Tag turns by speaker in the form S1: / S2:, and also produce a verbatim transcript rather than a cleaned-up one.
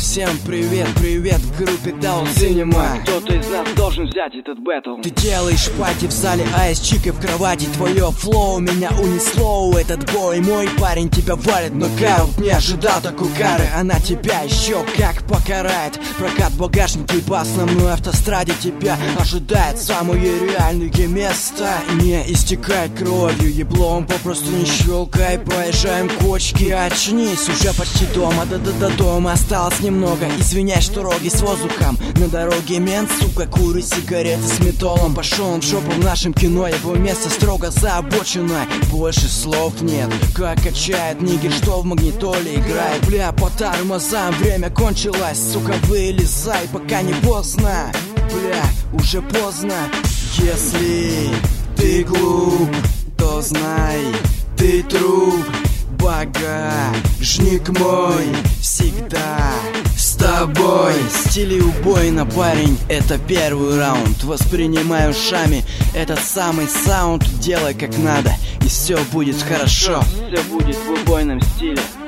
S1: Всем привет, привет в группе Down Cinema.
S2: Кто-то из нас должен взять этот бэтл.
S1: Ты делаешь пати в зале, а я с чикой в кровати. Твое флоу меня унесло. Этот бой мой парень тебя валит нокаут. Не ожидал такой кары, она тебя еще как покарает. Прокат багажники по основной автостраде тебя ожидает самые реальные места. Не истекай кровью, еблом попросту не щелкай. Проезжаем кочки, очнись, уже почти дома. Да-да-да, дома осталось немного. Извиняй, что роги с воздухом. На дороге мент, сука, курит сигареты с металлом. Пошел он в жопу в нашем кино, его место строго за обочиной. Больше слов нет, как качает нигер, что в магнитоле играет. Бля, по тормозам время кончилось, сука, вылезай, пока не поздно. Бля, уже поздно. Если ты глуп, то знай, ты труп. Багажник мой всегда с тобой. Стили убойно, парень, это первый раунд. Воспринимай ушами этот самый саунд. Делай как надо, и все будет хорошо.
S2: Все будет в убойном стиле.